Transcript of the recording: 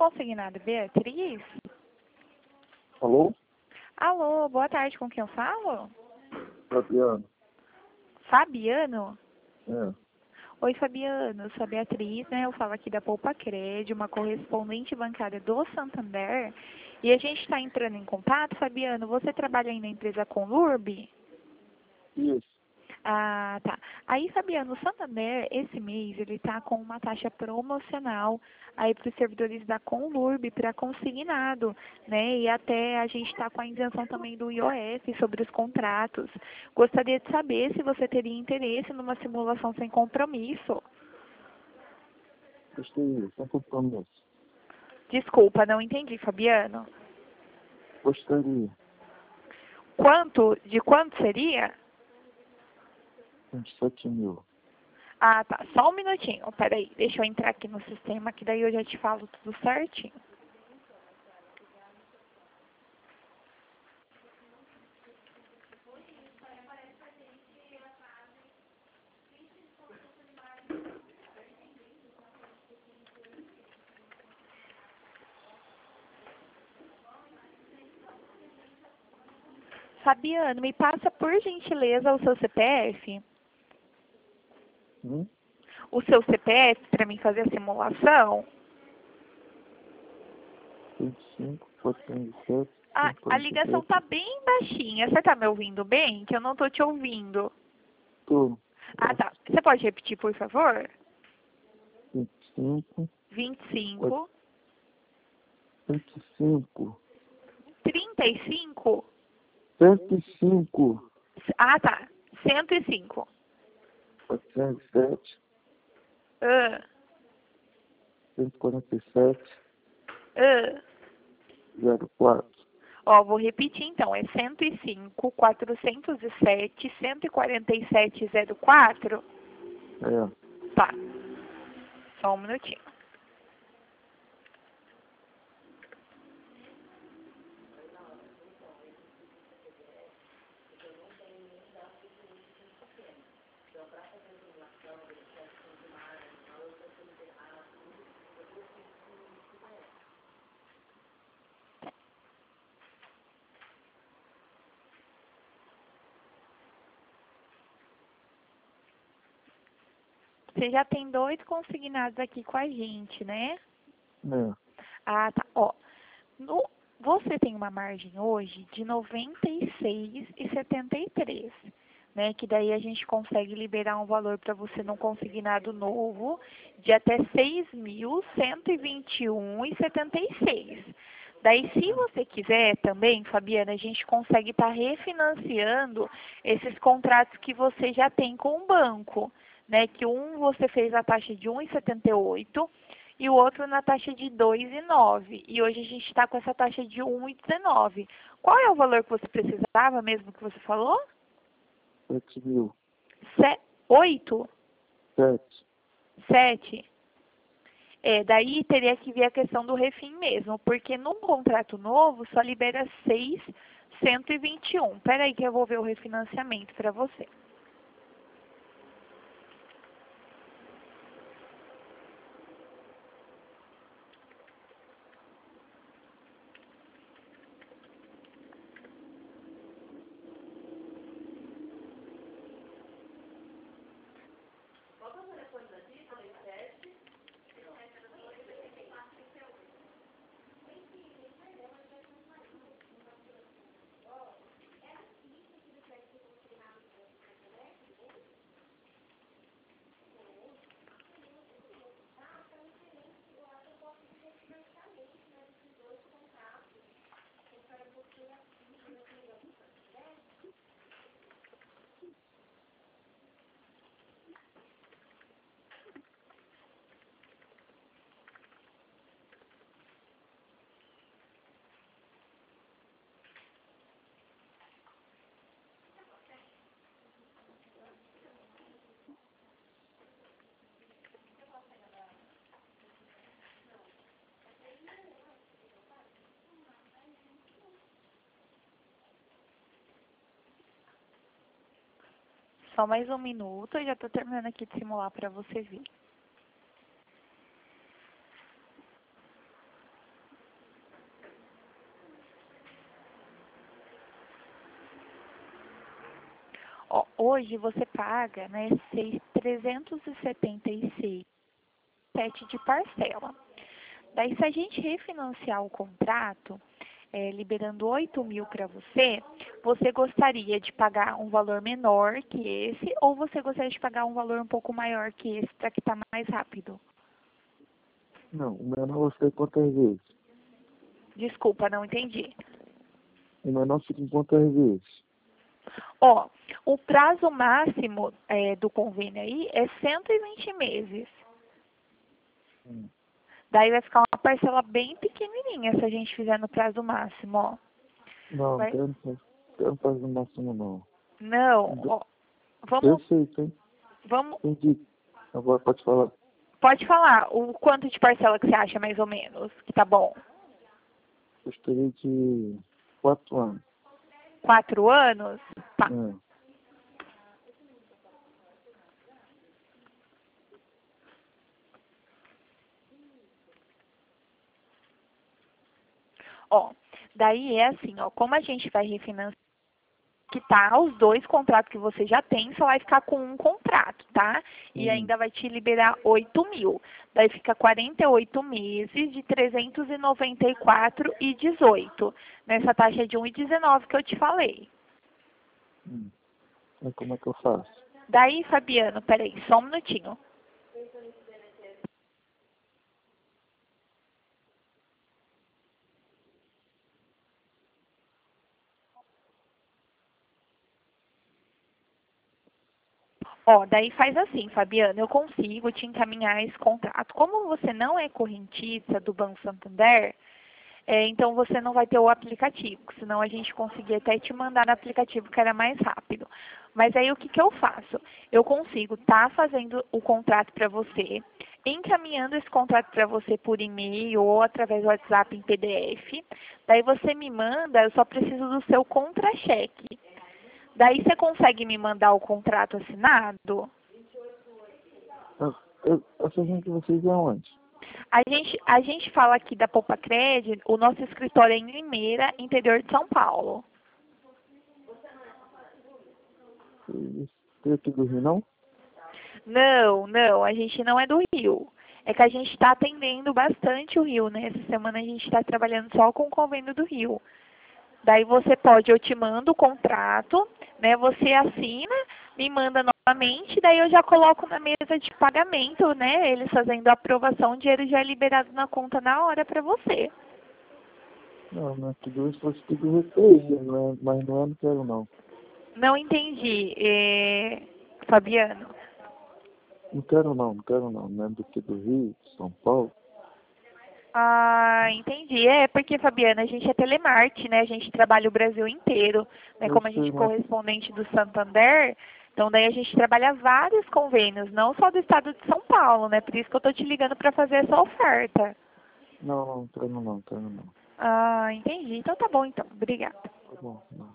consignado, Beatriz? Alô? Alô, boa tarde, com quem eu falo? Fabiano. Fabiano? É. Oi, Fabiano, eu sou a Beatriz, né? Eu falo aqui da Poupa Cred, uma correspondente bancária do Santander. E a gente está entrando em contato, Fabiano. Você trabalha aí na empresa Conlurb? Isso. Ah, tá. Aí, Fabiano, o Santander, esse mês, ele tá com uma taxa promocional aí para os servidores da Conlurb para consignado, né? E até a gente está com a isenção também do IOF sobre os contratos. Gostaria de saber se você teria interesse numa simulação sem compromisso. Gostaria. Sem compromisso. Desculpa, não entendi, Fabiano. Gostaria. Quanto? De quanto seria? 27 mil. Ah, tá. Só um minutinho. Peraí, deixa eu entrar aqui no sistema que daí eu já te falo tudo certinho. Fabiano, me passa por gentileza o seu CPF? O seu CPF para mim fazer a simulação? 25, 47, A ligação 57. tá bem baixinha. Você tá me ouvindo bem? Que eu não tô te ouvindo. Tô. Ah, tá. Você pode repetir, por favor? 25, 25, 25, 35. 105, Ah, tá. 105. 407, Ah, 147, ah. 04. Ó, vou repetir então. É 105, 407, 147, 04? É. Tá. Só um minutinho. Você já tem 2 consignados aqui com a gente, né? É. Ah, tá. Ó, você tem uma margem hoje de 96,73, né? Que daí a gente consegue liberar um valor para você num consignado novo de até 6.121,76. Daí, se você quiser também, Fabiana, a gente consegue estar refinanciando esses contratos que você já tem com o banco, né? Que um você fez a taxa de 1,78 e o outro na taxa de 2,09. E hoje a gente está com essa taxa de 1,19. Qual é o valor que você precisava mesmo que você falou? 7 mil. 8? 7. 7? Daí teria que ver a questão do refim mesmo, porque num contrato novo só libera 6.121. Espera aí que eu vou ver o refinanciamento para você. Só mais um minuto, eu já estou terminando aqui de simular para você ver. Ó, hoje você paga, né, 376 de parcela. Daí, se a gente refinanciar o contrato, liberando 8.000 para você, você gostaria de pagar um valor menor que esse ou você gostaria de pagar um valor um pouco maior que esse para quitar mais rápido? Não, o menor fica em quantas vezes? Desculpa, não entendi. O menor fica em quantas vezes? Ó, o prazo máximo do convênio aí é 120 meses. Daí vai ficar uma parcela bem pequenininha se a gente fizer no prazo máximo, ó. Não, Vai... quero fazer no máximo não. Não, ó. Eu Vamos... sei, tem. Vamos... Entendi. Agora pode falar. Pode falar o quanto de parcela que você acha, mais ou menos, que tá bom? Gostaria de 4 anos. 4 anos? Tá. Ó, daí é assim, ó, como a gente vai refinanciar, quitar os 2 contratos que você já tem, só vai ficar com um contrato, tá? E ainda vai te liberar 8.000. Daí fica 48 meses de 394,18, nessa taxa de 1,19 que eu te falei. E como é que eu faço? Daí, Fabiano, peraí, só um minutinho. Ó, daí faz assim, Fabiano, eu consigo te encaminhar esse contrato. Como você não é correntista do Banco Santander, então você não vai ter o aplicativo, senão a gente conseguia até te mandar no aplicativo que era mais rápido. Mas aí o que eu faço? Eu consigo estar fazendo o contrato para você, encaminhando esse contrato para você por e-mail ou através do WhatsApp em PDF. Daí você me manda, eu só preciso do seu contra-cheque. Daí você consegue me mandar o contrato assinado? Essa gente que vocês é onde? A gente fala aqui da Poupa Cred, o nosso escritório é em Limeira, interior de São Paulo. Tem aqui do Rio, não? Não, a gente não é do Rio. É que a gente está atendendo bastante o Rio, né? Essa semana a gente está trabalhando só com o convênio do Rio. Daí você pode, eu te mando o contrato, né? Você assina, me manda novamente, daí eu já coloco na mesa de pagamento, né? Eles fazendo a aprovação, o dinheiro já é liberado na conta na hora para você. Não, não é tudo isso, fosse tudo RPI, né? Mas não quero não. Não entendi, Fabiano. Não quero não. Não é do que do Rio, de São Paulo. Ah, entendi. É porque, Fabiana, a gente é telemarketing, né? A gente trabalha o Brasil inteiro, né? Como a gente é correspondente do Santander, então daí a gente trabalha vários convênios, não só do estado de São Paulo, né? Por isso que eu tô te ligando para fazer essa oferta. Não, quero não. Ah, entendi. Então tá bom, então. Obrigada. Tá bom, não.